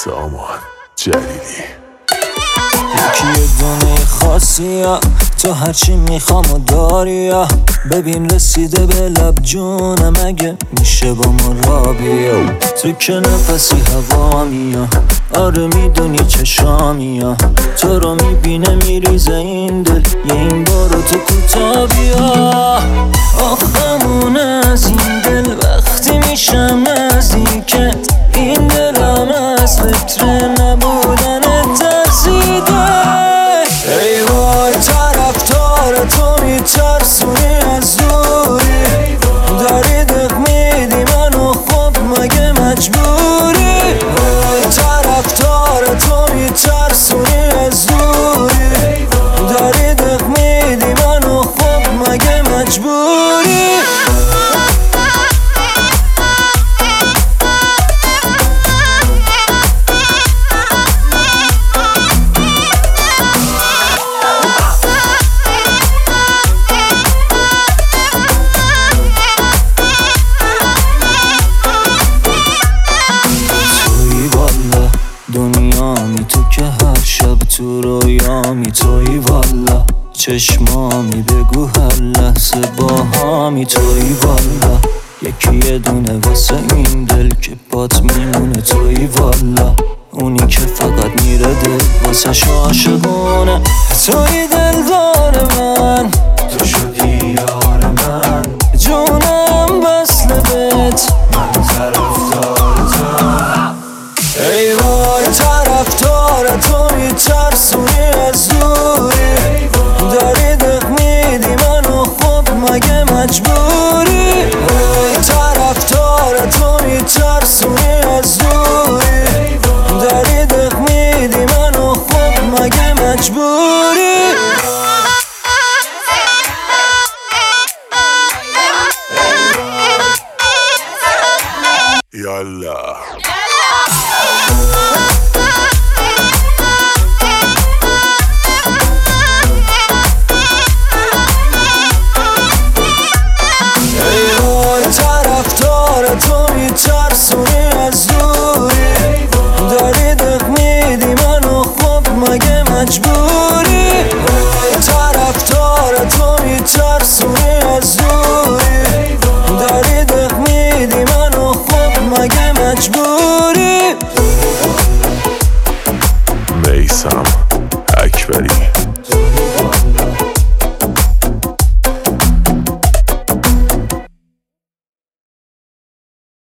سامان جلیلی. یکی دونه خاصی ها، تو هرچی میخوام و داری ها. ببین رسیده به لب جونم، اگه میشه با ما را بیا. تو که نفسی هوا میا، آره میدونی چشامی ها. تو رو میبینه میریزه این دل، یه این بارو تو کوتا بیا. آخمون از این دل وقتی میشم نزدیکت، این دلم از فکر نبودنت ترسیده. ای وای طرفدار تو میترسونی از دوری، داری دق میدی منو، خب مگه مجبوری؟ ای طرفدار تو میترسونی از دوری، داری دق میدی منو، خب مگه مجبوری؟ دنیامی تو که هر شب تو رویامی، توی والا چشمامی، بگو هر لحظه باهامی، توی والا یکی یه دونه واسه این دل که بات میمونه، توی والا اونی که فقط میره دل واسه عاشقونه. توی دلدار من، تو شدی یار من، جونم وصل بهت، من طرفدار تو. ای وای طرفدار تو میترسونی از دوری، داری دق میدی منو، خب مگه مجبوری؟ ای طرفدار تو میترسونی از دوری، داری دق میدی منو، خب مگه مجبوری؟ یالا تو میترسونی از دوری، داری دق میدی منو، خب مگه مجبوری؟ طرفدار تو میترسونی